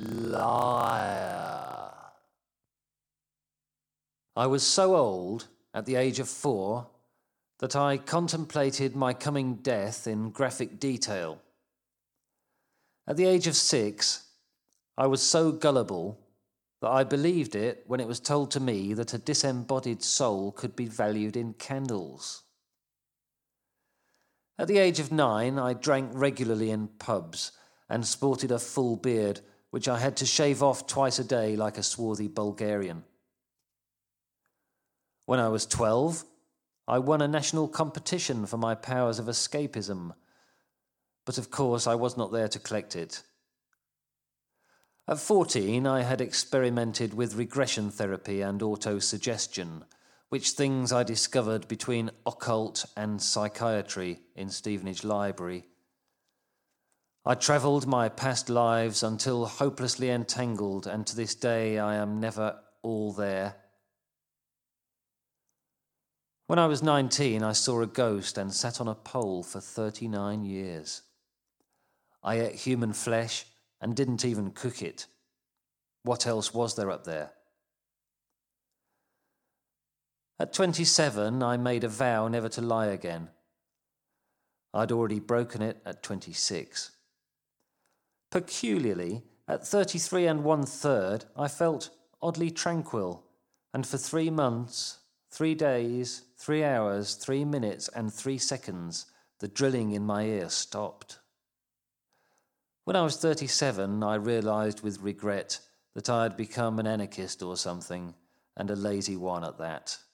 Liar. I was so old, at the age of 4, that I contemplated my coming death in graphic detail. At the age of 6, I was so gullible that I believed it when it was told to me that a disembodied soul could be valued in candles. At the age of 9, I drank regularly in pubs and sported a full beard, which I had to shave off twice a day like a swarthy Bulgarian. When I was 12, I won a national competition for my powers of escapism, but of course I was not there to collect it. At 14, I had experimented with regression therapy and autosuggestion, which things I discovered between occult and psychiatry in Stevenage Library. I travelled my past lives until hopelessly entangled, and to this day I am never all there. When I was 19, I saw a ghost and sat on a pole for 39 years. I ate human flesh and didn't even cook it. What else was there up there? At 27, I made a vow never to lie again. I'd already broken it at 26. Peculiarly, at 33 1/3, I felt oddly tranquil, and for 3 months, 3 days, 3 hours, 3 minutes, and 3 seconds, the drilling in my ear stopped. When I was 37, I realised with regret that I had become an anarchist or something, and a lazy one at that.